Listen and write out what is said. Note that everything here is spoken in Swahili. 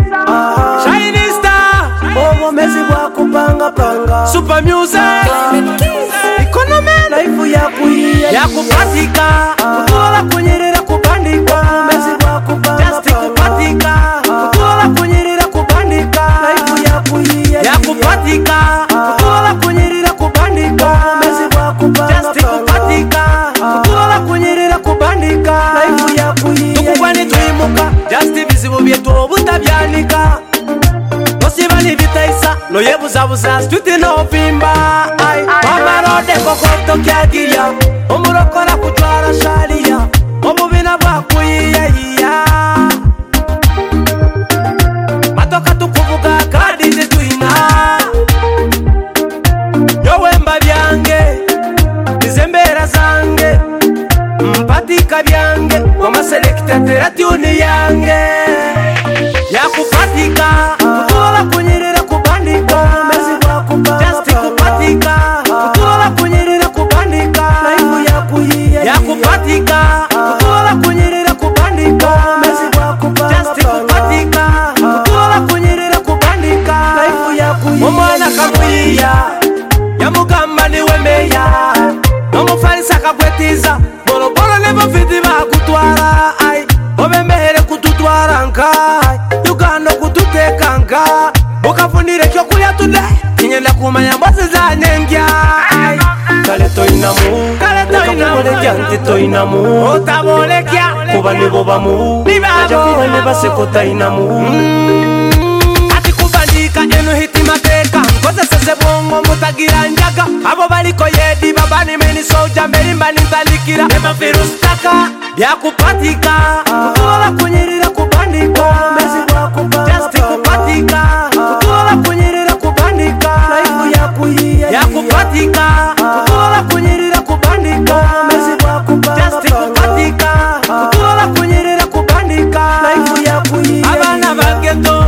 Shining Star obomezi bwa kupanga panga Super Music Economy life ya kupatika kutola kunyerera kubandika obomezi bwa kupanga Just kupatika kutola kunyerera kubandika life ya kupatika kutola kunyerera kubandika obomezi bwa kupanga Just kupatika kutola kunyerera kubandika life tukubwane tuimuka Just bizibu byetu obutabyanika Nosibali bitaisa no yebuzabuza street no vimba ai Pamarode kokoto kyagiya omurokora kutwara sharia omubina bwakuyiya matoka tukuvuga kandi zituina yowemba byange izembera zange mpatika byange wamaselekta teratuni yange yakupatika kutola kunyerera kubandika obomezi bwa kupanga Just kupatika kutola kunyerera kubandika yakupatika kutola kunyerera kubandika obomezi bwa kupanga Just kupatika kutola kunyerera kubandika omwana kamuyiya yamugamba niwe meya n'omufarisa akagwetiza boroboro nebafiti bakutwara ai obemehere kututwara nka uganda okututeka nka bukafunire ekyokulya tude kinyenda kumanya mbozi zanyengia kale toinamu toinamu nti toinamu otabolekya kuba nibo bamu Nibabo. ne baseko tainamu ati kubandika eno hitimateka nkozeseze bwongo mutagira njaga abo baliko yedi babani meni soja mberimba nintalikira emafirustaka byakupatika kutola kunyerera kubandika obomezi bwa kupanga Just kupatika kutola kunyerera kubandika yakupatika kutola kunyerera kubandika obomezi bwa kupanga Just kupatika kutola kunyerera kubandika abana bageto